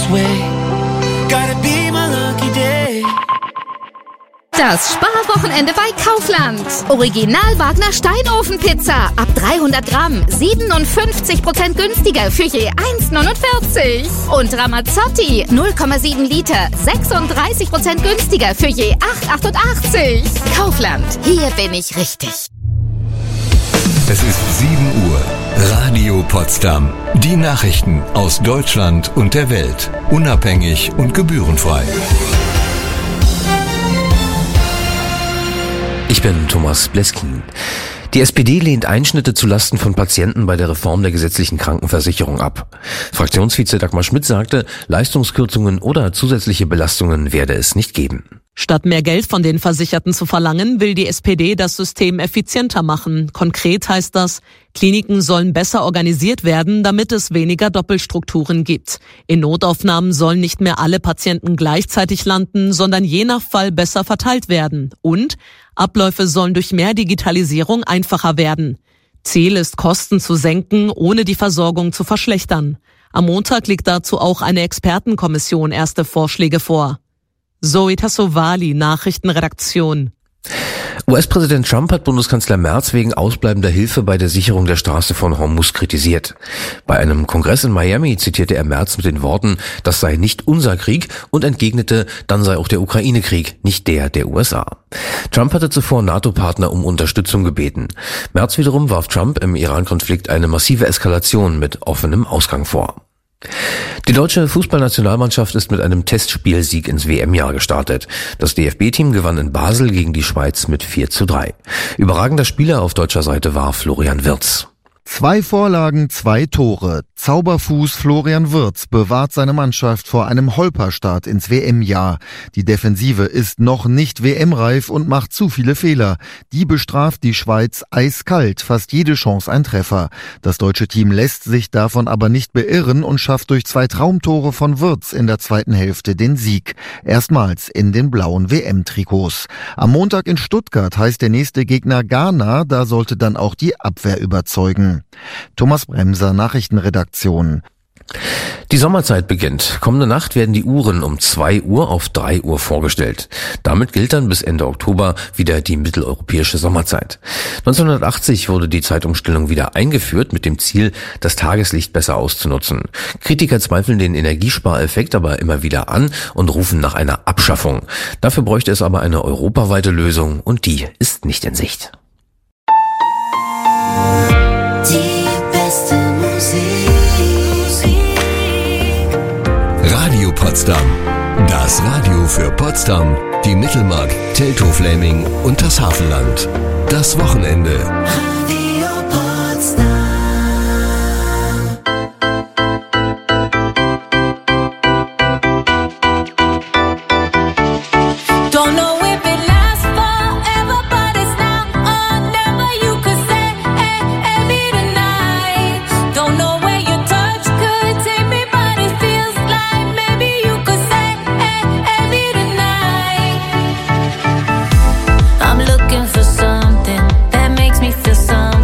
way. Gotta be my lucky day. Das Sparwochenende bei Kaufland. Original Wagner Steinofenpizza. Ab 300 Gramm. 57% günstiger für je 1,49. Und Ramazzotti. 0,7 Liter. 36% günstiger für je 8,88. Kaufland. Hier bin ich richtig. Es ist 7 Uhr. Radio Potsdam. Die Nachrichten aus Deutschland und der Welt. Unabhängig und gebührenfrei. Ich bin Thomas Bleskin. Die SPD lehnt Einschnitte zulasten von Patienten bei der Reform der gesetzlichen Krankenversicherung ab. Fraktionsvize Dagmar Schmidt sagte, Leistungskürzungen oder zusätzliche Belastungen werde es nicht geben. Statt mehr Geld von den Versicherten zu verlangen, will die SPD das System effizienter machen. Konkret heißt das, Kliniken sollen besser organisiert werden, damit es weniger Doppelstrukturen gibt. In Notaufnahmen sollen nicht mehr alle Patienten gleichzeitig landen, sondern je nach Fall besser verteilt werden. Und Abläufe sollen durch mehr Digitalisierung einfacher werden. Ziel ist, Kosten zu senken, ohne die Versorgung zu verschlechtern. Am Montag legt dazu auch eine Expertenkommission erste Vorschläge vor. Zoe Tassovali, Nachrichtenredaktion. US-Präsident Trump hat Bundeskanzler Merz wegen ausbleibender Hilfe bei der Sicherung der Straße von Hormuz kritisiert. Bei einem Kongress in Miami zitierte er Merz mit den Worten, das sei nicht unser Krieg und entgegnete, dann sei auch der Ukraine-Krieg nicht der USA. Trump hatte zuvor NATO-Partner um Unterstützung gebeten. Merz wiederum warf Trump im Iran-Konflikt eine massive Eskalation mit offenem Ausgang vor. Die deutsche Fußballnationalmannschaft ist mit einem Testspielsieg ins WM-Jahr gestartet. Das DFB-Team gewann in Basel gegen die Schweiz mit 4:3. Überragender Spieler auf deutscher Seite war Florian Wirtz. 2 Vorlagen, 2 Tore. Zauberfuß Florian Wirtz bewahrt seine Mannschaft vor einem Holperstart ins WM-Jahr. Die Defensive ist noch nicht WM-reif und macht zu viele Fehler. Die bestraft die Schweiz eiskalt, fast jede Chance ein Treffer. Das deutsche Team lässt sich davon aber nicht beirren und schafft durch 2 Traumtore von Wirtz in der zweiten Hälfte den Sieg. Erstmals in den blauen WM-Trikots. Am Montag in Stuttgart heißt der nächste Gegner Ghana, da sollte dann auch die Abwehr überzeugen. Thomas Bremser, Nachrichtenredaktion. Die Sommerzeit beginnt. Kommende Nacht werden die Uhren um 2 Uhr auf 3 Uhr vorgestellt. Damit gilt dann bis Ende Oktober wieder die mitteleuropäische Sommerzeit. 1980 wurde die Zeitumstellung wieder eingeführt mit dem Ziel, das Tageslicht besser auszunutzen. Kritiker zweifeln den Energiespareffekt aber immer wieder an und rufen nach einer Abschaffung. Dafür bräuchte es aber eine europaweite Lösung und die ist nicht in Sicht. Die beste Musik. Radio Potsdam. Das Radio für Potsdam, die Mittelmark, Teltow-Fläming und das Hafenland. Das Wochenende. Radio Potsdam. Don't know if it lasts forever, but it's now or never. You could say, hey, be tonight. Don't know where your touch could take me, but it feels like maybe you could say, hey, be tonight. I'm looking for something that makes me feel something.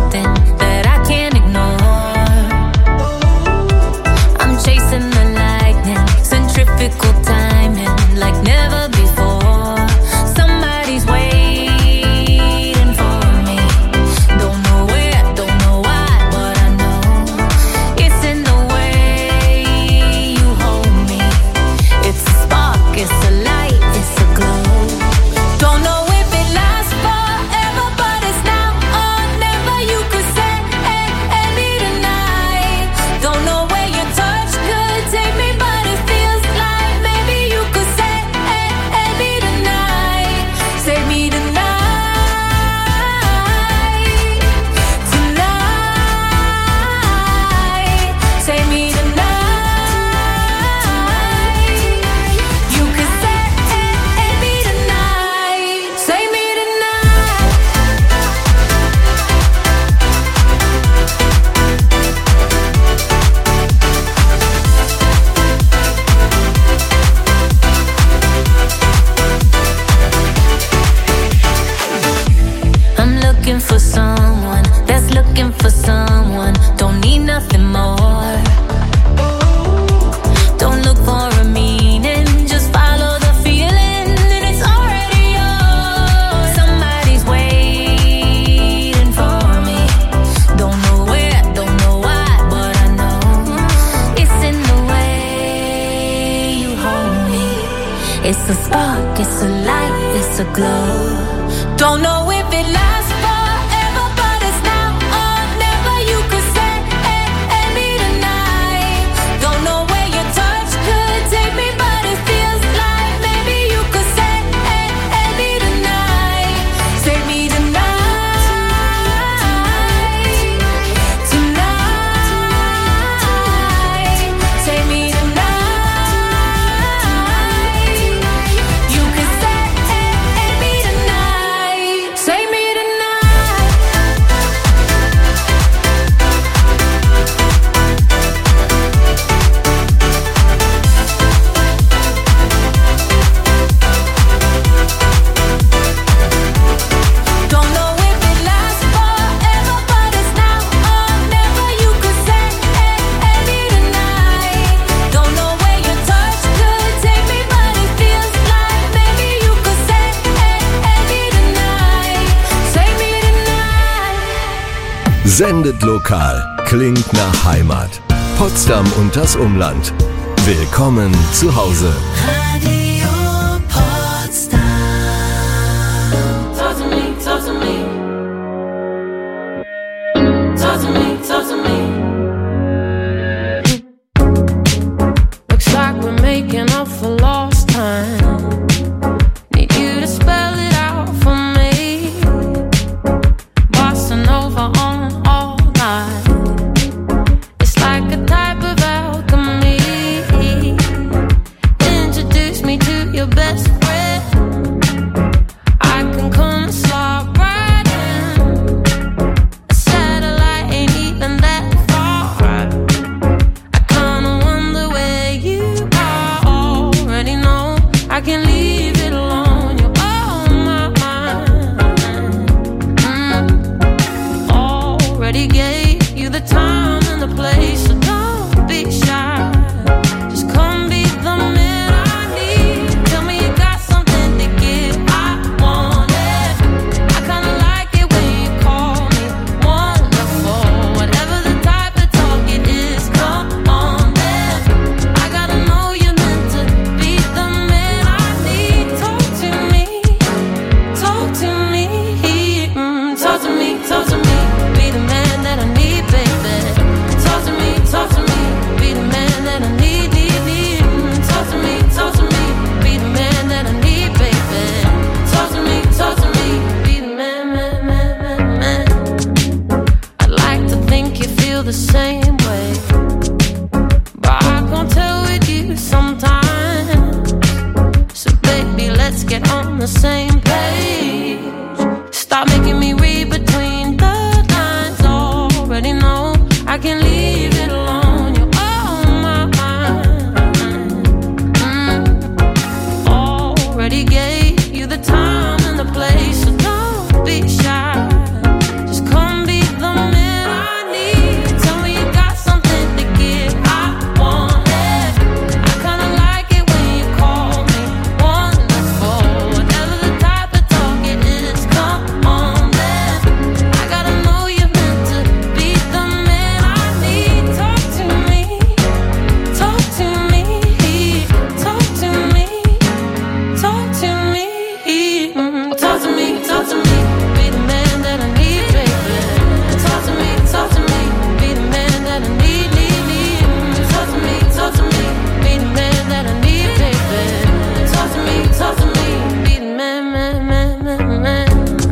It's a spark, it's a light, it's a glow. Don't know if it lasts forever, but it's now or never. You could say, me tonight. Don't know where your touch could take me, but it feels like maybe you could say, me tonight. Say me tonight. Sendet lokal, klingt nach Heimat. Potsdam und das Umland. Willkommen zu Hause. Radio Potsdam. Talk to me, talk to me. Talk to me, talk to me. Looks like we're making up for lost time. Need you to spell it out for me. Bossa Nova on all night. It's like a type of alchemy. Introduce me to your best friend. I can come and slide right in. A satellite ain't even that far. I kinda wonder where you are. Already know I can leave it alone. You're on my mind. Already gave you the time and the place, so don't be shy. Just come be the man I need. Tell me you got something to give. I want it. I kinda like it when you call me wonderful. Whatever the type of talk it is, come on then. I gotta know you're meant to be the man I need. Talk to me, talk to me, talk to me, talk to me. Be the man that I need, baby. Talk to me, be the man that I need, need. Talk to me, be the man that I need, baby. Talk to me, be the man. I'd like to think you feel the same way, but I can't tell with you sometimes. So baby, let's get on the same page. Stop making me read between the lines. Already know I can leave it alone. You're on my mind. Already gave you the time and the place, so don't be shy. Just come be the man I need. Tell me you got something to give. I want it. I kinda like it when you call me wonderful. Whatever the type of talk it is, come on then. I gotta know you're meant to be the man I need. Talk to me, talk to me, talk to me, talk to me, talk to me, talk to me. Be the man that I need, baby. Talk to me, be the man that I need, need. Talk to me, be the man that I need, baby. Talk to me, be the man, man.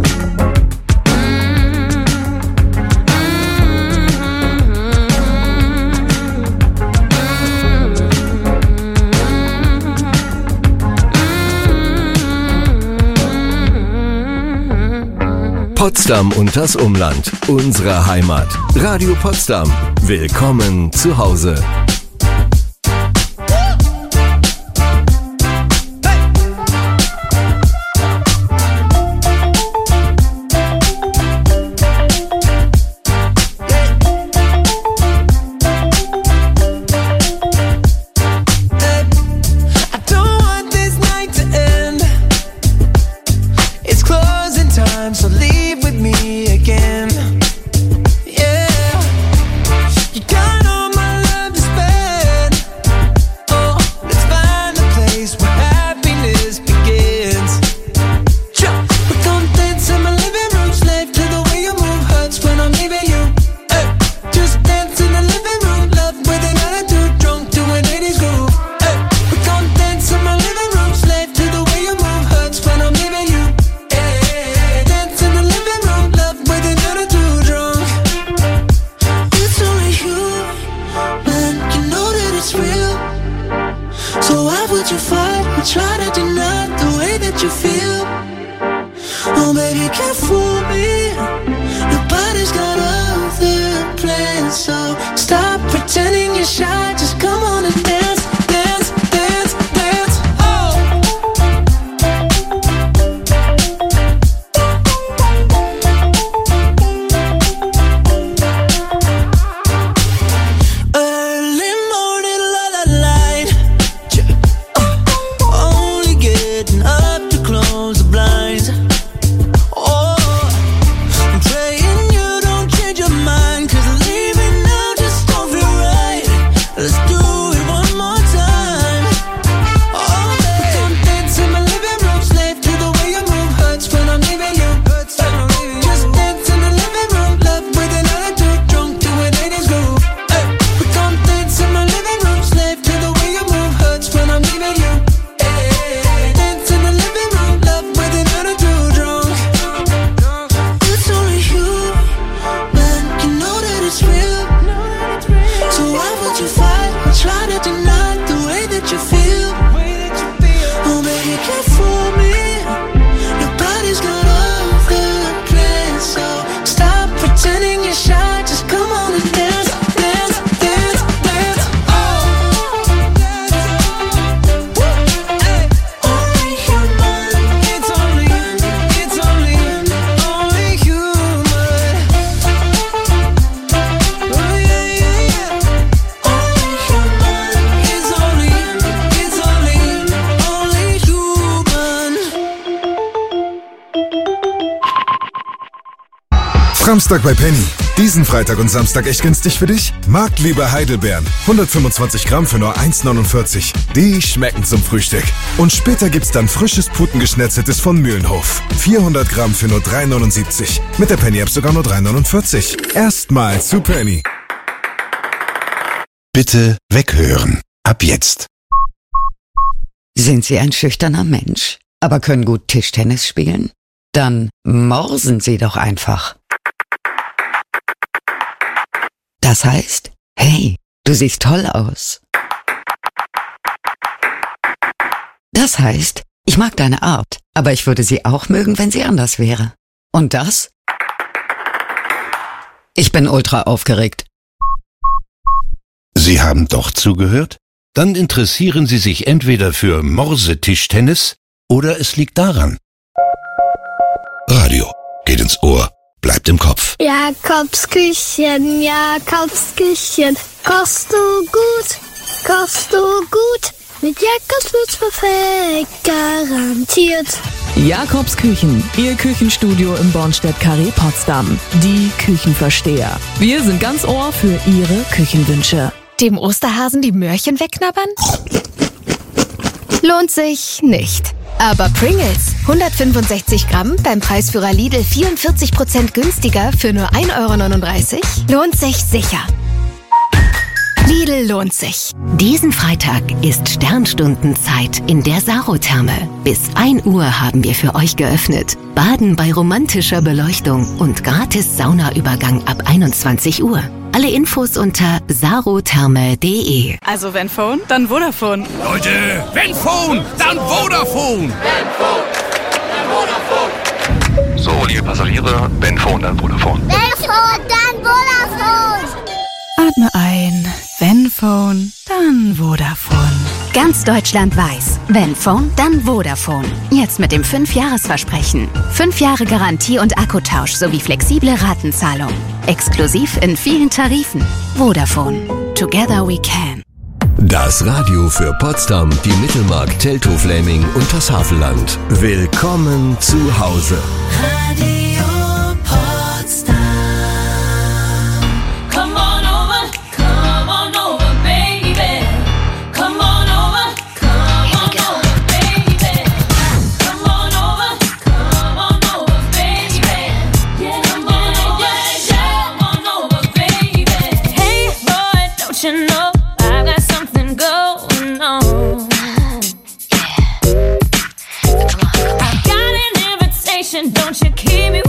Potsdam und das Umland. Unsere Heimat. Radio Potsdam. Willkommen zu Hause. I don't want this night to end. It's closing time, so leave with me again. Yeah, you got all my love to spare. you fight or try to deny the way that you feel? Oh baby, can't fool me. Nobody's got other plans, so stop pretending you're shy. Just come on and dance, dance, dance, dance. Oh. Early morning, light. Only getting up to close the blinds. Oh, I'm praying you don't change your mind, 'cause leaving now just don't feel right. Let's do it one more time. Oh, baby, don't dance in my living room, slave to the way you move. Hurts when I'm leaving you. Just dance in the living room, love with an attitude, drunk to an 80s groove. Hey, we gon' dance in my living room, slave to the way you move. Hurts when I'm leaving you. Hey, dance in the living room, love with an attitude, drunk. It's only you, man, you know that it's real. So why would you fight or try to deny the way that you feel? Oh baby, can't fool me. Nobody's got other plans, so stop pretending you're shy. Just come on and dance, dance, dance, dance. Oh, hey. Only human. It's only human. Oh yeah, yeah, yeah. Only human. It's only human. Samstag bei Penny. Diesen Freitag und Samstag echt günstig für dich? Marktliebe Heidelbeeren. 125 Gramm für nur 1,49. Die schmecken zum Frühstück. Und später gibt's dann frisches Putengeschnetzeltes von Mühlenhof. 400 Gramm für nur 3,79. Mit der Penny-App sogar nur 3,49. Erstmal zu Penny. Bitte weghören. Ab jetzt. Sind Sie ein schüchterner Mensch, aber können gut Tischtennis spielen? Dann morsen Sie doch einfach. Das heißt, hey, du siehst toll aus. Das heißt, ich mag deine Art, aber ich würde sie auch mögen, wenn sie anders wäre. Und das? Ich bin ultra aufgeregt. Sie haben doch zugehört? Dann interessieren Sie sich entweder für Morsetischtennis oder es liegt daran. Radio geht ins Ohr, bleibt im Kopf. Jakobsküchen, Jakobsküchen, kochst du gut, kochst du gut. Mit Jakobs wird's perfekt, garantiert. Jakobs Küchen, Ihr Küchenstudio im Bornstedt-Carré Potsdam. Die Küchenversteher. Wir sind ganz Ohr für Ihre Küchenwünsche. Dem Osterhasen die Möhrchen wegknabbern? Lohnt sich nicht. Aber Pringles, 165 Gramm, beim Preisführer Lidl 44% günstiger für nur 1,39 €, lohnt sich sicher. Lidl lohnt sich. Diesen Freitag ist Sternstundenzeit in der Sarotherme. Bis 1 Uhr haben wir für euch geöffnet. Baden bei romantischer Beleuchtung und gratis Saunaübergang ab 21 Uhr. Alle Infos unter sarotherme.de. Also wenn Phone, dann Vodafone. Leute, wenn Phone, dann Vodafone. Wenn Phone, dann Vodafone. So, liebe Passagiere, wenn Phone, dann Vodafone. Wenn Phone, dann Vodafone. Atme ein. Wenn Phone, dann Vodafone. Ganz Deutschland weiß, wenn Phone, dann Vodafone. Jetzt mit dem 5-Jahres-Versprechen. 5 Jahre Garantie und Akkutausch sowie flexible Ratenzahlung. Exklusiv in vielen Tarifen. Vodafone. Together we can. Das Radio für Potsdam, die Mittelmark, Teltow-Fläming und das Havelland. Willkommen zu Hause. Radio Potsdam. Come on over, baby. Come on over, baby. Come on over, baby. Yeah, come on over, baby. Hey boy, don't you know I got something going on? I got an invitation, don't you keep me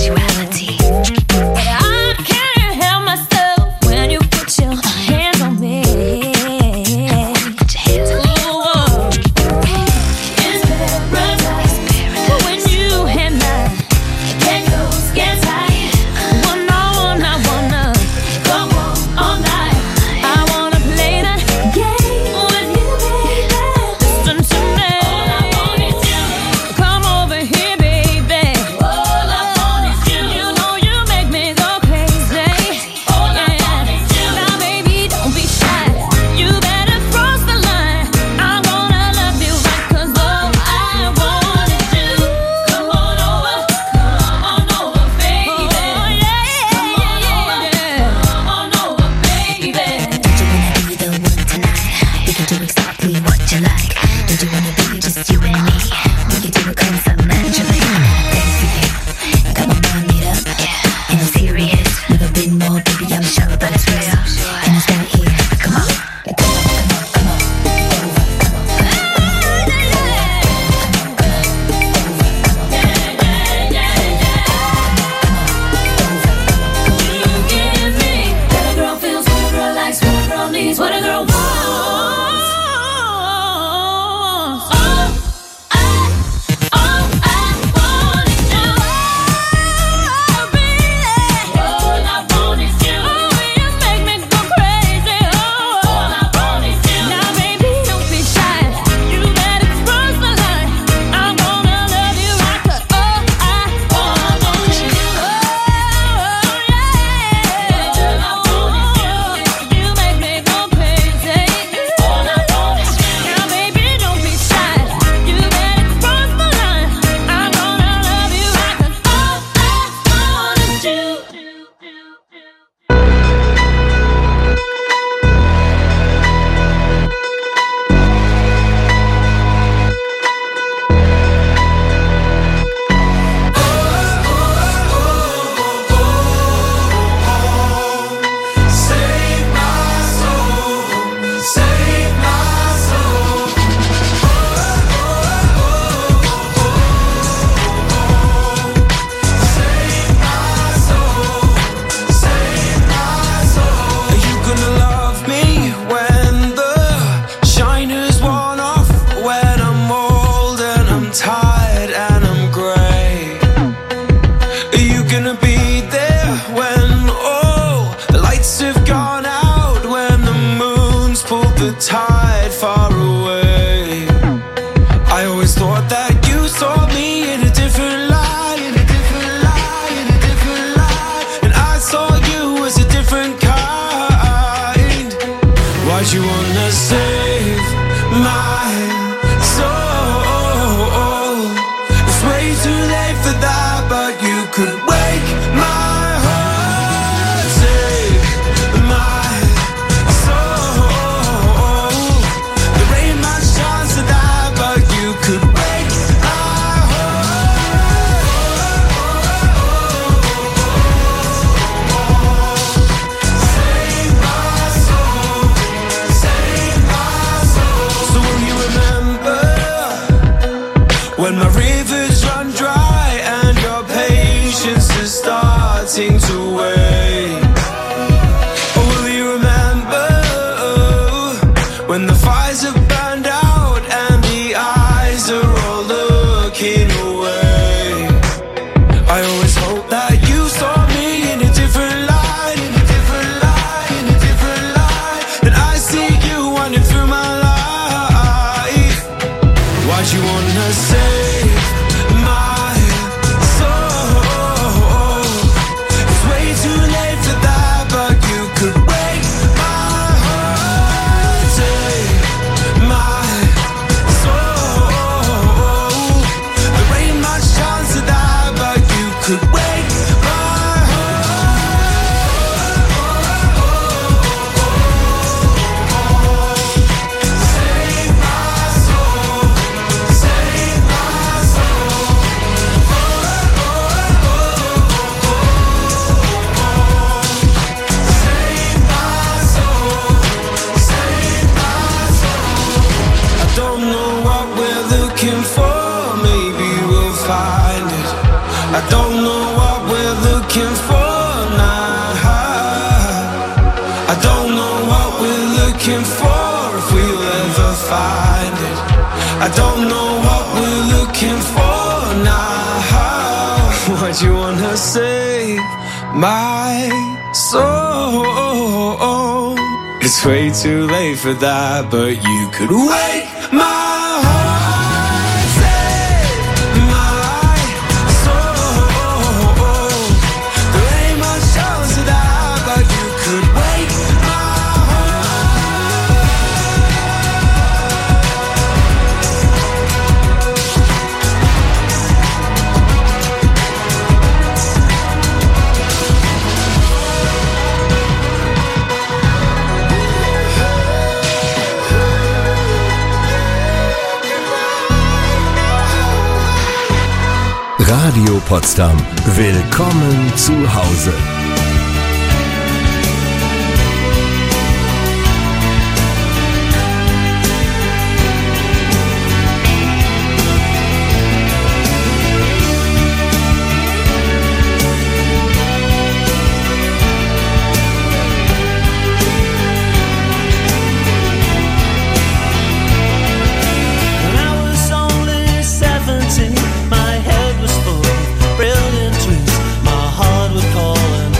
sensuality. I can't help myself when you put your hands on me. Put your hands on me. It's paradise. When you and I get close, get tight. One on, I wanna go all night. I wanna play that game with you, baby. Listen to me. All I want is you. Come over here, baby. All I want is you. You know you make me go crazy. All I want is you. Now, baby, don't be shy. You better cross the line. I'm gonna love you right, 'cause all I want is you. Come on over, baby. Oh, yeah. Come on over, baby. Don't you wanna be the one tonight? We can do exactly what you like. Don't you wanna be just you and me? We can do it cause I'm naturally ready for you. Come on, run it up. And I'm serious. Never been more, baby, I'm sure that it's real. And it's right here. Come on. What a girl feels, what a girl likes, what a girl needs, what a girl wants. All I want is you. Oh, baby. All I want is you. Oh, you make me go crazy. Oh, all I want is you. Now, baby, don't be shy. You better cross the line. I'm gonna love you right, 'cause all I want is you. You make me go crazy. All I want is you. Now, baby, don't be shy. You better cross the line. I'm gonna love you right, 'cause all I want is you. Save my soul, save my soul. Save my soul, save my soul. Are you gonna love me when the shine is worn off? When I'm old and I'm tired and I'm grey? Are you gonna be there when all the lights have gone out? When the moon's pulled the tide far away? I always thought that you saw me in a different light, in a different light, in a different light. And I saw you as a different kind. Why'd you wanna save my soul? It's way too late for that, but you could wake my heart. Save my soul. There ain't much chance of that, but you could wake my heart. Save my soul, save my soul. So will you remember when my rivers run dry and your patience is starting to wane? Or will you remember when the fires have burned out and the eyes are all looking away? I always hope that you saw me in a different light, in a different light, in a different light. And I see you running through my life. Why'd you wanna save my soul? It's way looking for now. I don't know what we're looking for, if we'll ever find it. I don't know what we're looking for now. What you wanna save my soul? It's way too late for that, but you could wake my heart, save my soul. There ain't much chance of that, but you could wake my Radio Potsdam. Willkommen zu Hause. brilliant dreams. My heart would call and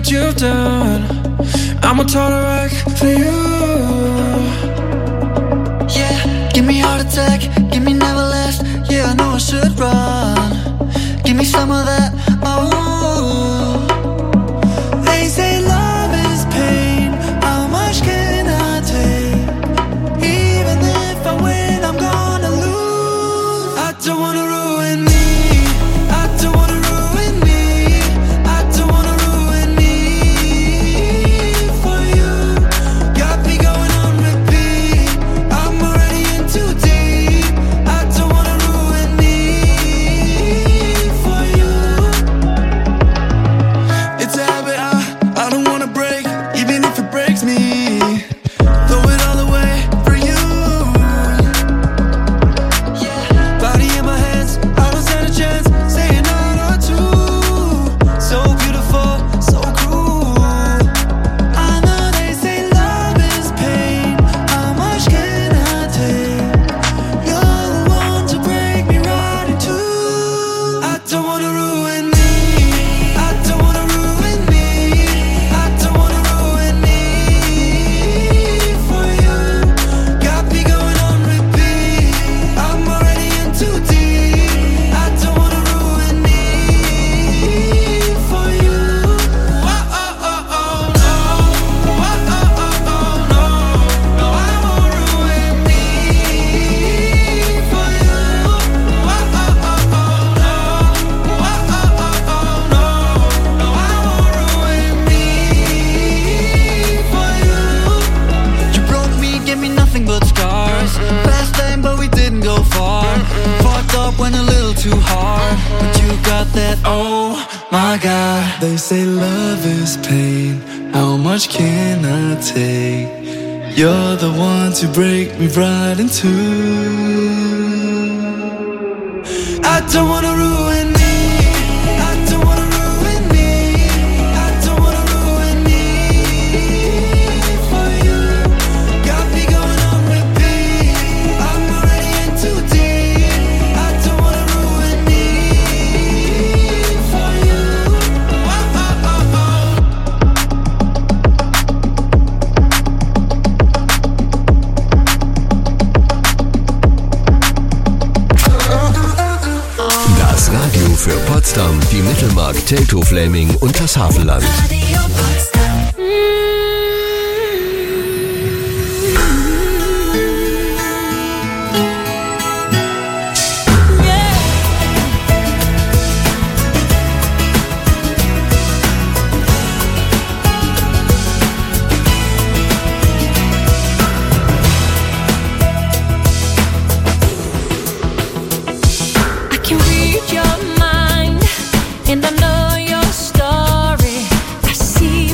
that you've done. I'm a total wreck for you. Yeah, give me heart attack, give me never last. Yeah, I know I should run. Give me some of that, oh. They say love is pain. How much can I take? Even if I win, I'm gonna lose. I don't wanna ruin me. I don't wanna ruin me. I don't wanna ruin me for you. Got me going on repeat. I'm already in too deep. I don't wanna ruin me for you. It's a habit I don't wanna break, even if it breaks me. Throw it all away for you. Yeah, body in my hands, I don't stand a chance. Saying not or two. So beautiful, so cruel. I know they say love is pain. How much can I take? You're the one to break me right in two. I don't wanna ruin me. I don't wanna ruin me. I don't wanna ruin me for you. Got me going on repeat. I'm already in too deep. I don't wanna ruin me for you. Oh, oh, oh, oh, no. Oh, oh, oh, oh, no. No, I won't ruin me for you. Oh, oh, oh, oh, no. Oh, oh, oh, oh, no. No, I won't ruin me for you. You broke me, gave me nothing but scars. Fast lane, but we didn't go far. Fucked up, went a little too hard. But you got that, oh my God. They say love is pain. How much can I take? You're the one to break me right in two. I don't wanna ruin me. I don't wanna ruin me. I don't wanna ruin me for you. Got me going on repeat. I'm already in too deep. I don't wanna ruin me for you. Oh, oh, oh, oh. Das Radio für Potsdam, die Mittelmark, Teltow-Fläming und das Havelland. I can read your mind, and I know your story. I see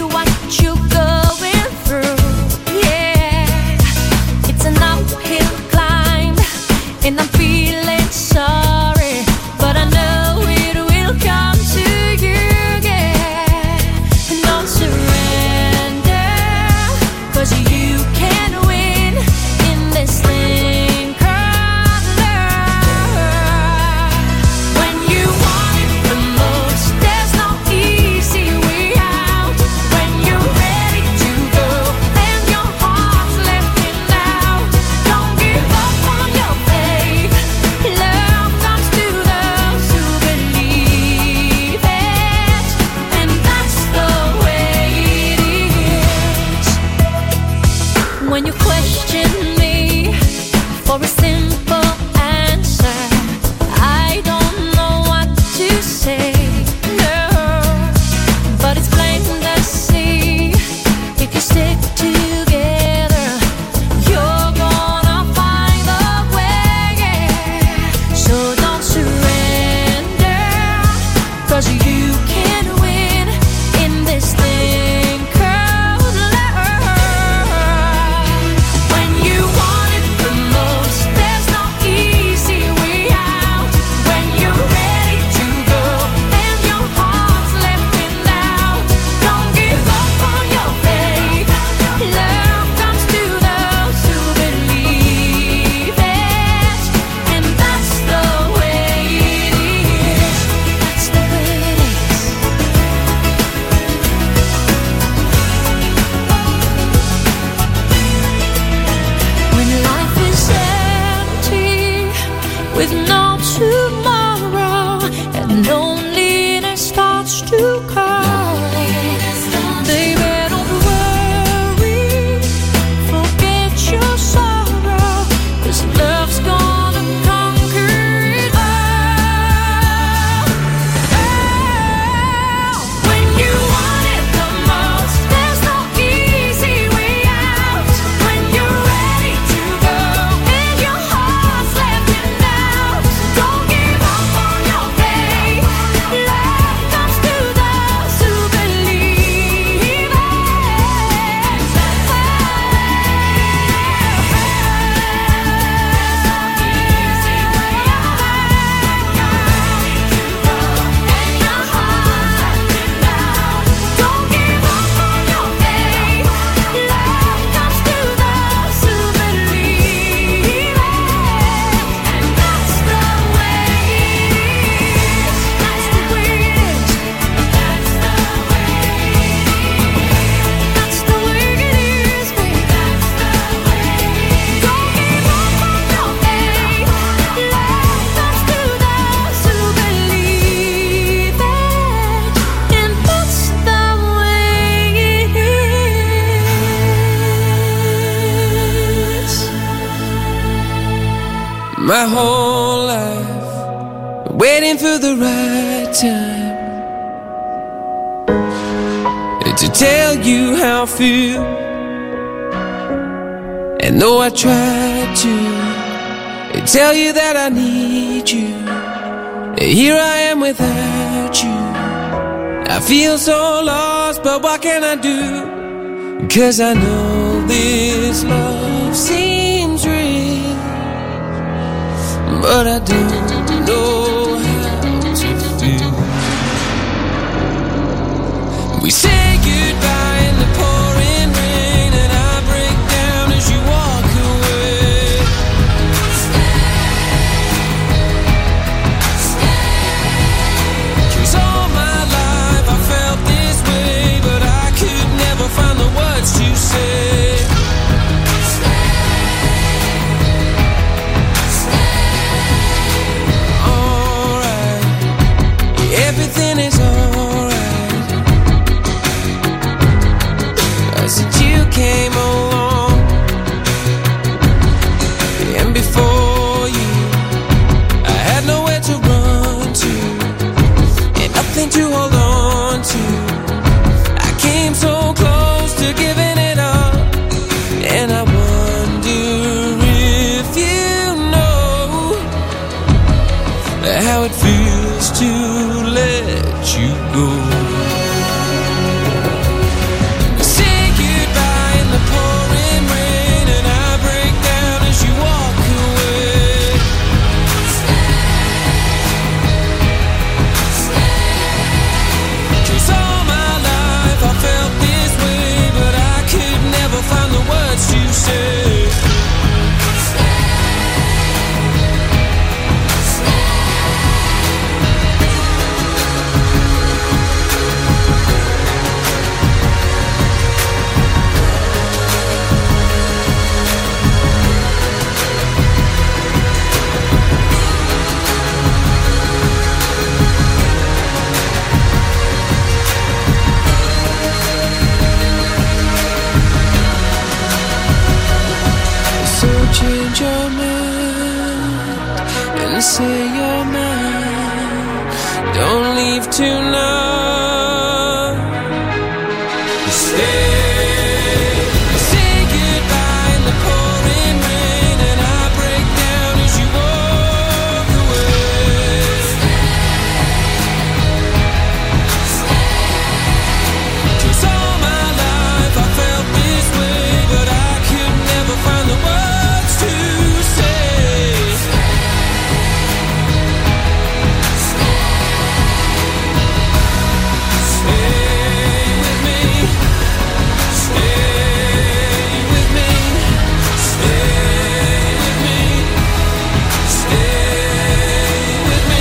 my whole life, waiting for the right time to tell you how I feel. And though I tried to tell you that I need you, here I am without you. I feel so lost, but what can I do? 'Cause I know this love seems real, but I don't know how to feel. We say goodbye in the pouring rain, and I break down as you walk away. Cause all my life I felt this way, but I could never find the words to say. Alright, everything is alright. Since you came along, and before you, I had nowhere to run to, and nothing to hold on to. I came so close to giving it up, and I wonder if you know how it feels to let you go. Change your mind and say you're mine. Don't leave tonight. Stay. Say goodbye in the pouring rain, and I break down as you walk away. Cause all my life I felt this way, but I could never find the words to say. Stay with me. Stay with me. Stay with me. Stay with me.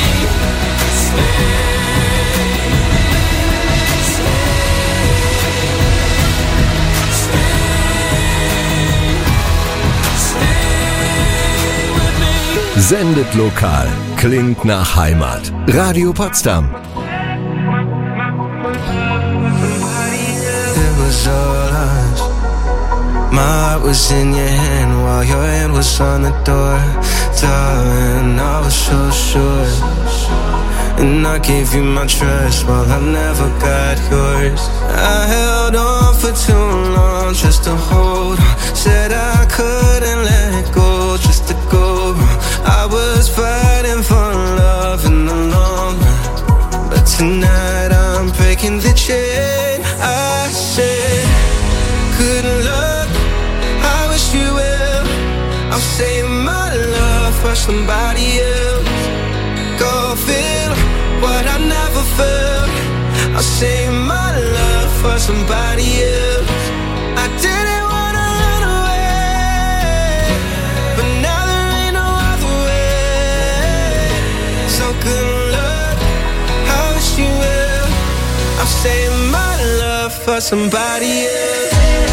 Sendet lokal, klingt nach Heimat. Radio Potsdam. It was all us. My heart was in your hand while your hand was on the door. Darling, I was so sure. And I gave you my trust while I never got yours. I held on for too long just to hold on. Said I couldn't let go just to go wrong. I was fighting for love in the long run, but tonight I'm breaking the chain. I said, good luck, I wish you well. I'll save my love for somebody else. Go feel what I never felt. I'll save my love for somebody else. I didn't wanna run away, but now there ain't no other way. So good luck, I wish you well. I'll save my love for somebody else.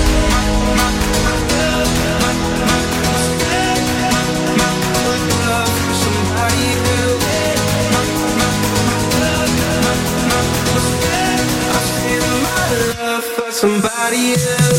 Somebody else.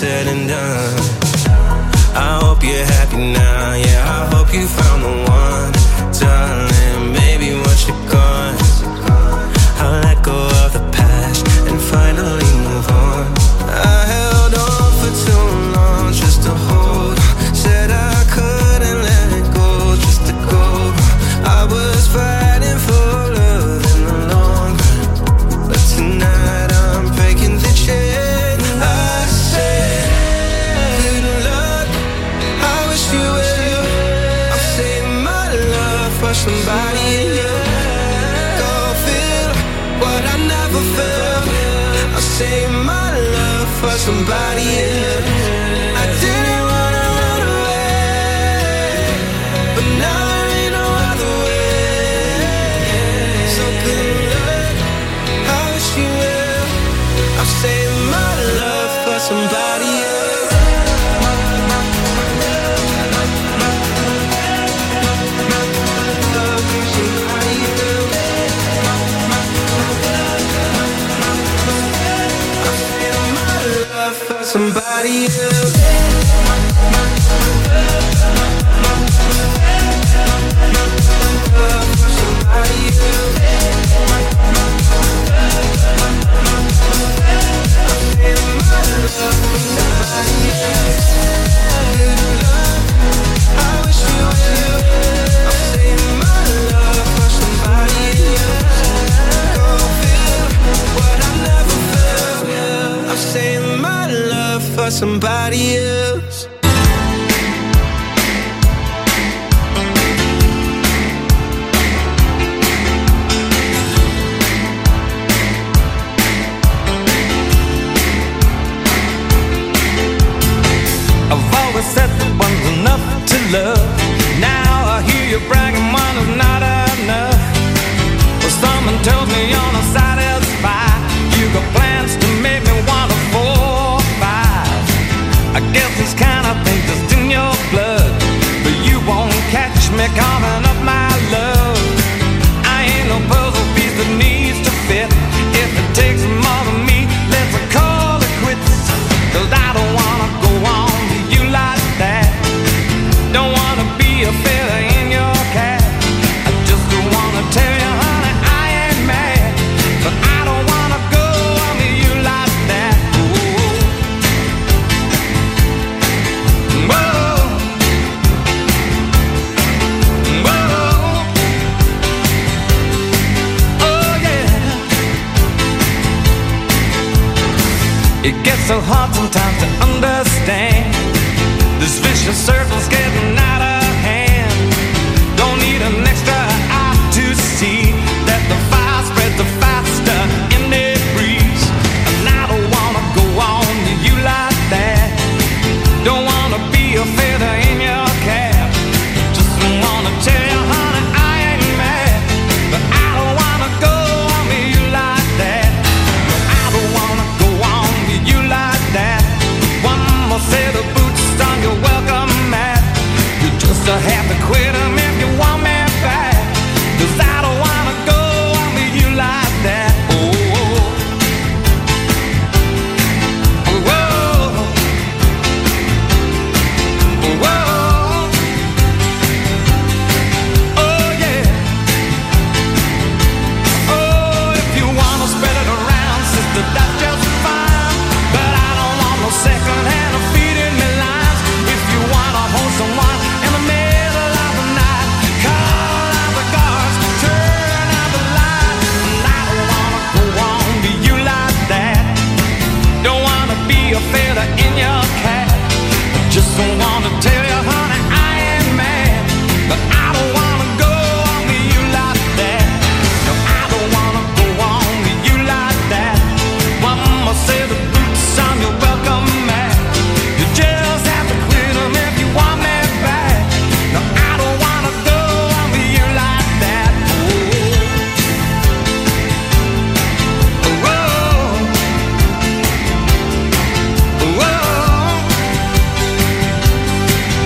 said and done. I hope you're happy now, yeah, I hope you found the one. Darling, maybe once you're gone, I'll let go of the past and finally move on. I held on for too long just to hold on. Said I couldn't let it go just to go. I was fighting for love in the long run, but tonight I'm breaking the chain. I said, good luck, I wish you well. I'm saving my love for somebody else. Go feel what I never felt. I'll save my love for somebody else. I didn't wanna run away, but now there ain't no other way. So good luck, I wish you well. I'll save my love for somebody else. For somebody else. For somebody else. I've always said that one's enough to love. Now I hear you bragging one is not enough. Well, someone tells me you're not satisfied. You got plans to make me want to fall. I guess this kind of thing just in your blood, but you won't catch me coming up my love. I ain't no puzzle piece that needs to fit. If it takes more than me, let's call it quits. 'Cause I don't wanna go on to you like that. Don't wanna be a feather in your cap. I just don't wanna tell you, honey, I ain't mad, but I don't wanna go on to you like that. It gets so hard sometimes to understand. This vicious circle's getting out of hand. Don't need an extra eye to see that the fire spreads the faster in the breeze. And I don't wanna go on to you like that. Don't wanna be a feather in your cap. Just wanna tell you, honey, I ain't mad, but I don't wanna go on to you like that. I don't wanna go on to you like that. One more set of boots on your welcome mat. You just have to quit them if you want me back. 'Cause I don't wanna go on to you like that. That's just fine, but I don't want no second hand feeding me lines. If you wanna hold someone in the middle of the night, call out the guards, turn out the light. And I don't wanna go on to you like that. Don't wanna be a feather in your cap. Just don't wanna tell you, honey, I ain't mad, but I don't wanna go on to you like that. No, I don't wanna go on to you like that. One more set of boots on your welcome mat. You just have to quit them if you want me back. No, I don't wanna go on to you like that. Oh,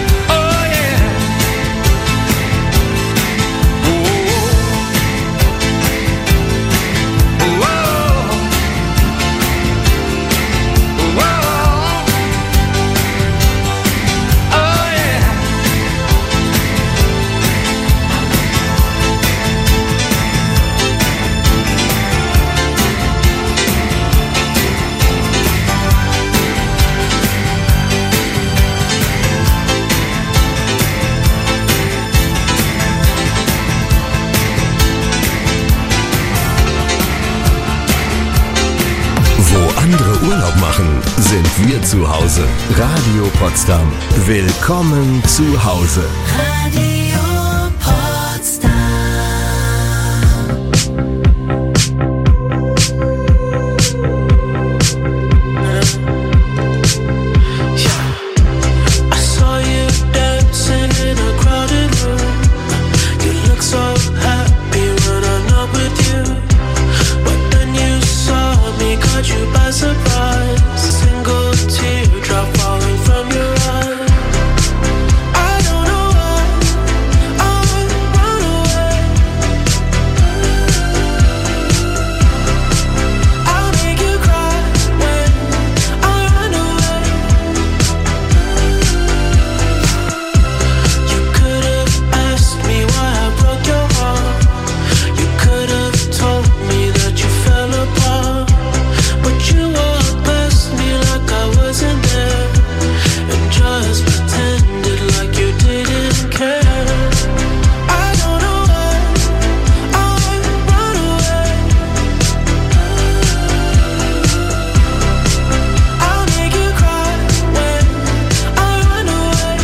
Urlaub machen, sind wir zu Hause. Radio Potsdam. Willkommen zu Hause. Radio Potsdam. I saw you dancing in a crowded room. You look so happy when I'm not with you. But then you saw me, caught you by surprise. Single teardrop falling from your eye. I don't know why I run away. I'll make you cry when I run away. You could have asked me why I broke your heart. You could have told me that you fell apart. But you walked past me like I wasn't there, and just pretended like you didn't care. I don't know why I run away. I'll make you cry when I run away.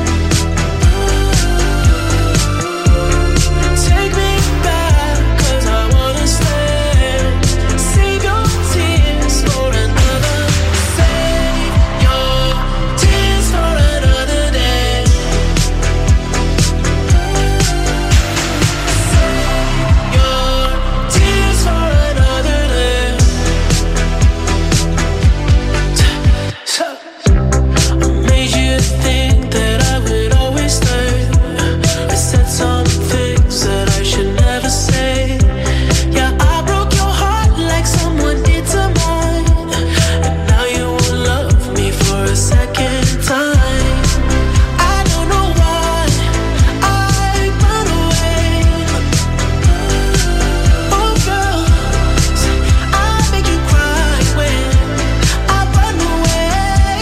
Take me back, 'cause I wanna stay. Save your tears for another. Save your tears for another day. Save your tears for another day. I made you think that I would always stay. I said some things that I should never say. Yeah, I broke your heart like someone did to mine. And now you won't love me for a second time. I don't know why I run away. Oh girl, I make you cry when I run away.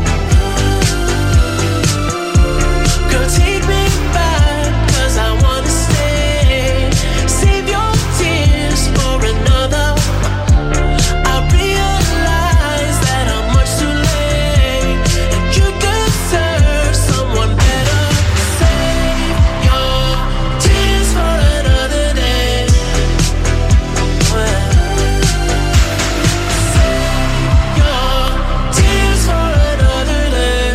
Girl, take me back, 'cause I wanna stay. Save your tears for another. I realize that I'm much too late, and you deserve someone better. Save your tears for another day. Save your tears for another day.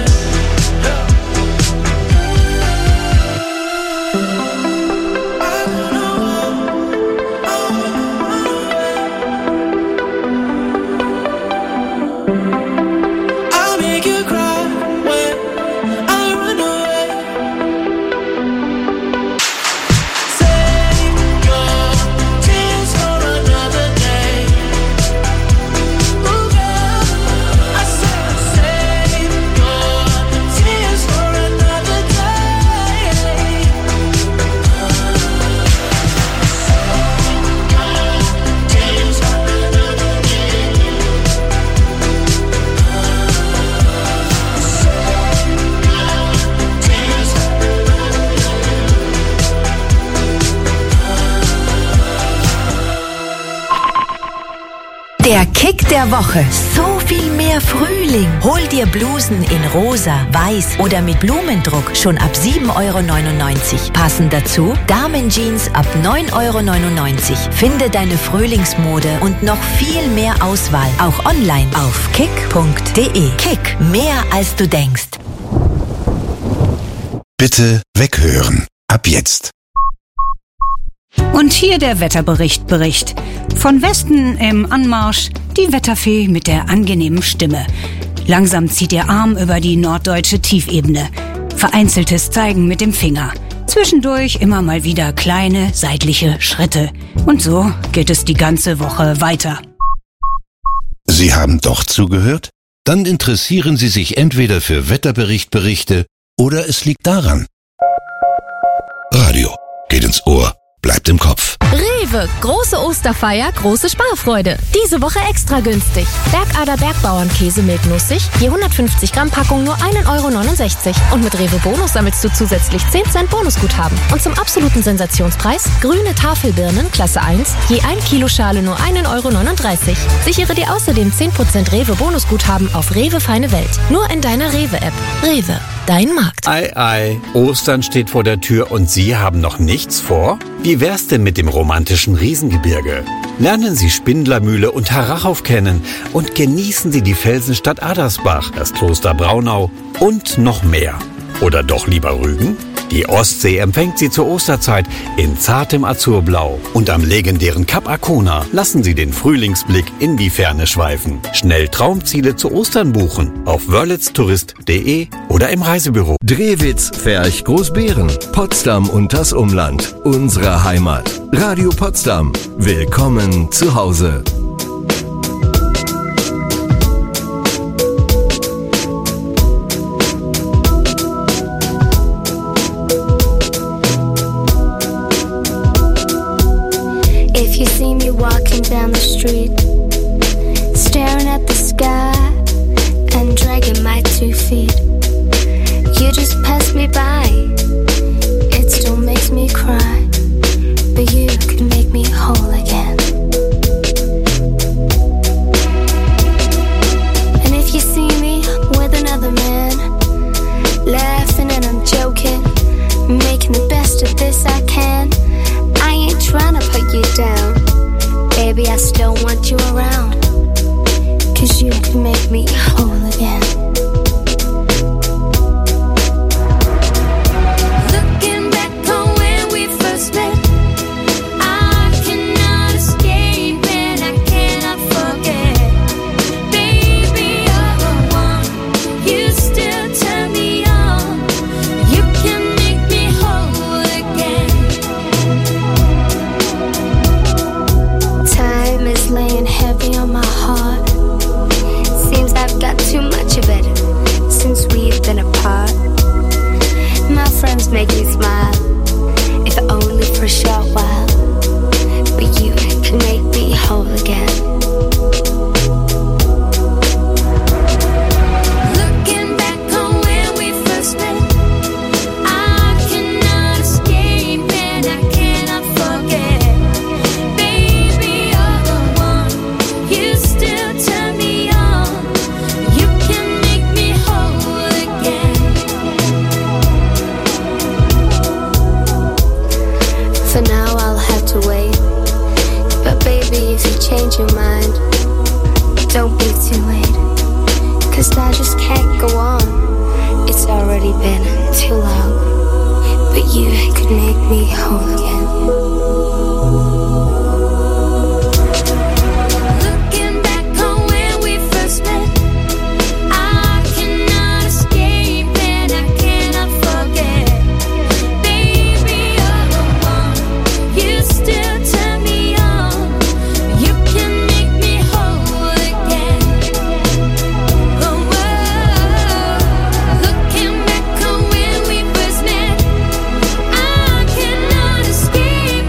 I'll make you cry when I run away. Save your tears for another day. Ooh, girl, I said save your tears for another day. Tears for another day. Der Kick der Woche. So viel mehr Frühling. Hol dir Blusen in rosa, weiß oder mit Blumendruck schon ab 7,99 €. Passend dazu Damenjeans ab 9,99 €. Finde deine Frühlingsmode und noch viel mehr Auswahl auch online auf kick.de. Kick, mehr als du denkst. Bitte weghören. Ab jetzt. Und hier der Wetterbericht. Von Westen im Anmarsch die Wetterfee mit der angenehmen Stimme. Langsam zieht ihr Arm über die norddeutsche Tiefebene. Vereinzeltes Zeigen mit dem Finger. Zwischendurch immer mal wieder kleine seitliche Schritte. Und so geht es die ganze Woche weiter. Sie haben doch zugehört? Dann interessieren Sie sich entweder für Wetterberichte oder es liegt daran. Radio geht ins Ohr, bleibt bleibt im Kopf. Rewe, große Osterfeier, große Sparfreude. Diese Woche extra günstig. Bergader Bergbauernkäse milchnussig, je 150 Gramm Packung nur 1,69 €. Und mit Rewe Bonus sammelst du zusätzlich 10 Cent Bonusguthaben. Und zum absoluten Sensationspreis grüne Tafelbirnen Klasse 1, je 1 Kilo Schale nur 1,39 €. Sichere dir außerdem 10% Rewe Bonusguthaben auf Rewe Feine Welt. Nur in deiner Rewe-App. Rewe, dein Markt. Ei, Ostern steht vor der Tür und Sie haben noch nichts vor? Wie wär's denn mit dem romantischen Riesengebirge? Lernen Sie Spindlermühle und Harrachhof kennen und genießen Sie die Felsenstadt Addersbach, das Kloster Braunau und noch mehr. Oder doch lieber Rügen? Die Ostsee empfängt Sie zur Osterzeit in zartem Azurblau. Und am legendären Kap Arkona lassen Sie den Frühlingsblick in die Ferne schweifen. Schnell Traumziele zu Ostern buchen auf wörlitztourist.de oder im Reisebüro. Drehwitz, Ferch, Großbeeren, Potsdam und das Umland. Unsere Heimat. Radio Potsdam. Willkommen zu Hause. If you see me walking down the street, staring at the sky and dragging my 2 feet, you just pass me by. It still makes me cry, but you can make me whole again. And if you see me with another man, laughing and I'm joking, making the best of this I can, I ain't trying to put you down. Baby, I still want you around, 'cause you can make me whole again. Looking back on when we first met, I cannot escape and I cannot forget. Baby, you're the one, you still turn me on. You can make me whole again. Time is laying heavy on my heart. Seems I've got too much of it since we've been apart. My friends make me smile, if only for a short while. But you can make me whole again. Looking back on when we first met, I cannot escape and I cannot forget. Baby, you're the one, you still turn me on. You can make me whole again. For now I'll have to wait, but baby, if you change your mind, don't be too late, 'cause I just can't go on. It's already been too long, but you could make me whole again. Looking back on when we first met, I cannot escape and I cannot forget. Baby, you're the one, you still turn me on. You can make me whole again. Oh, looking back on when we first met, I cannot escape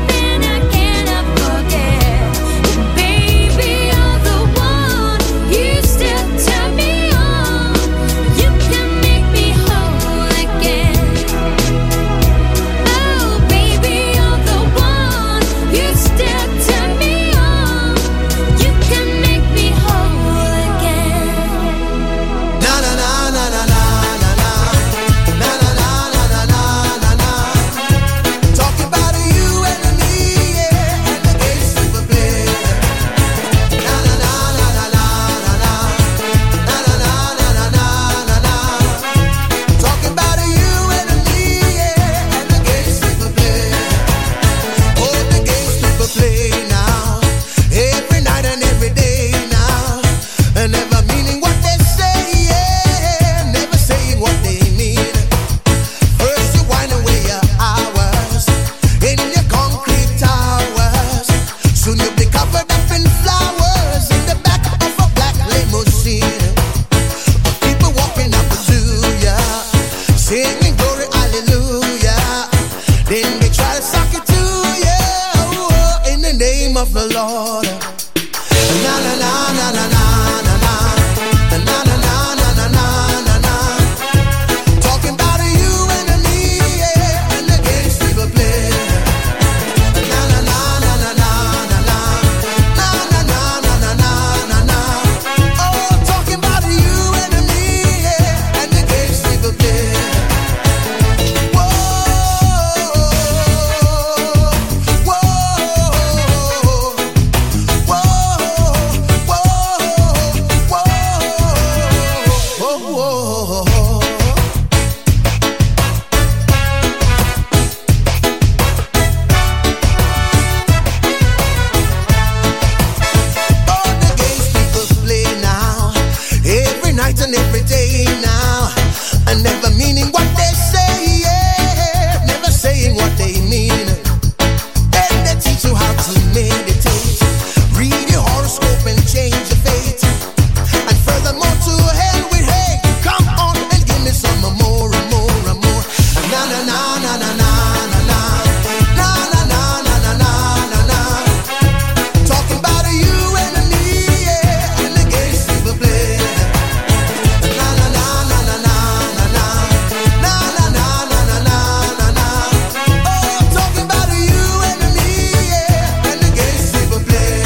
night and every day now. And never meaning what they say, yeah. Never saying what they mean. And they teach you how to meditate. Read your horoscope and change your fate. And furthermore, to hell with hate. Come on and give me some more and more and more. Na na na na na na na na. Na na na na na na na na. Talking about you and me, yeah, and the games people play. Na na na na na na na na. Na na na na na na na na. Oh, talking about you and me, yeah, and the games people play.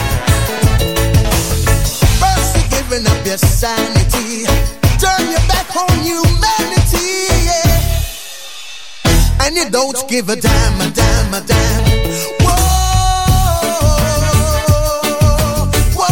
First you're giving up your sanity, turn your back on humanity, yeah. And you don't give a damn, a damn, a damn. Whoa, whoa,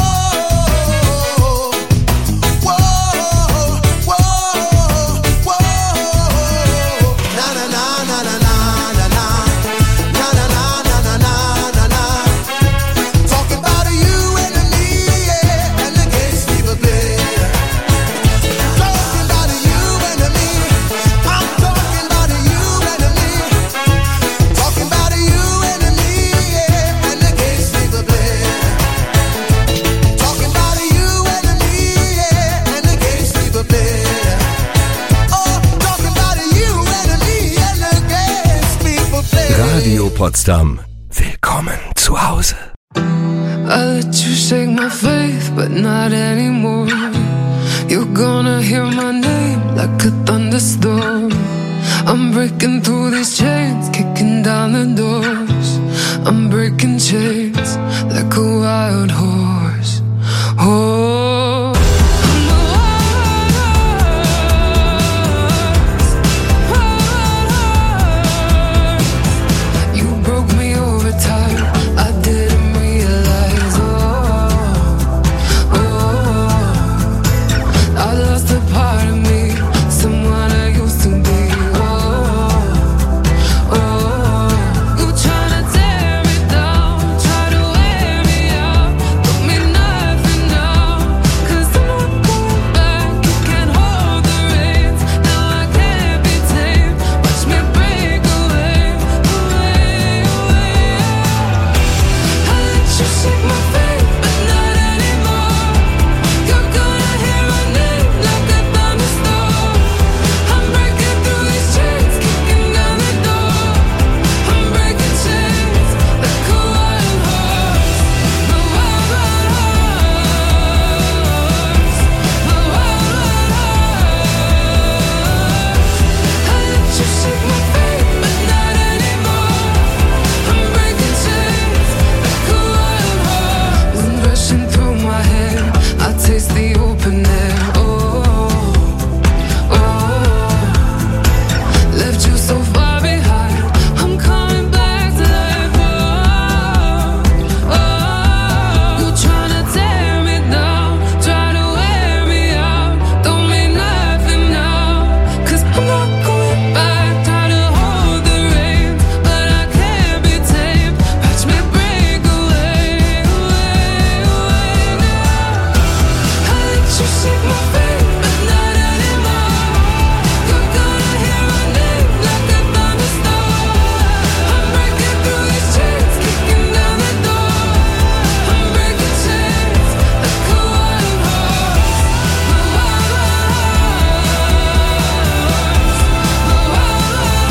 whoa, whoa, whoa. Na na na na na na na na. Na na na na na na na na. Talking about you and me, yeah, and the games people play. Talking about you and me. I'm talking about you and me. Talking about you and me, yeah, and the games people play. Talking about you and me, yeah, and the games people play. Oh, talking about you and me, and the games people play. Radio Potsdam. Willkommen zu Hause. I let you shake my faith, but not anymore. You're gonna hear my name like a thunderstorm. I'm breaking through these chains, kicking down the doors. I'm breaking chains like a wild horse. Oh. You broke me over time. I didn't realize. I lost a part of me, someone I used to be. You tryna tear me down, try to wear me out, don't mean nothing now. 'Cause I'm not going back, you can't hold the reins. Now I can't be tamed, watch me break away, away, away. I let you shake my faith, but not anymore. You're gonna hear my name like a thunderstorm. I'm breaking through these chains, kicking down the door. I'm breaking chains like a wild horse. The wild, wild horse. The wild, wild horse. I let you shake my faith, but not anymore. I'm breaking chains like a wild horse. Wind rushing through my head, I taste the open air. Left you so far behind, I'm coming back to life. You tryna tear me down, try to wear me out, don't mean nothing now. 'Cause I'm not going back, try to hold the reins, but I can't be tamed. Watch me break away, away, away now. I let you shake my faith, but not anymore. You're gonna hear my name like a thunderstorm. I'm breaking through these chains, kicking down the door. I'm breaking chains like a wild horse. The wild, wild horse. The wild, wild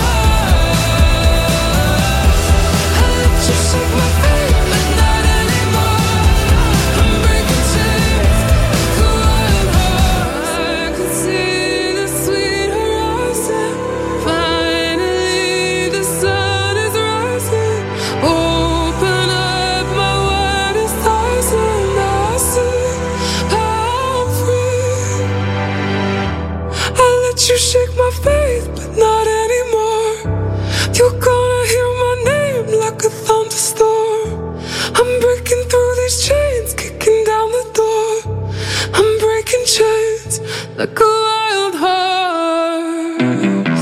horse. I let you shake my faith, but not anymore. I'm breaking chains like a wild horse. I can see the sweet horizon. Finally, the sun is rising. Open up my widest eyes and I see I'm free. I let you shake my faith, but not anymore. You're gonna hear my name like a thunderstorm. I'm breaking through these chains, kicking down the door. I'm breaking chains like a wild horse.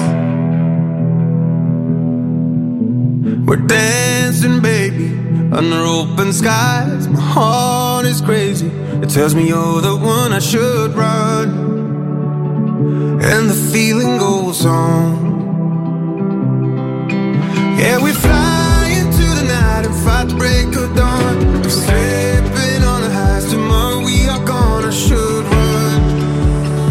We're dancing, baby, under open skies. My heart heart is crazy. It tells me you're the one I should run. And the feeling goes on.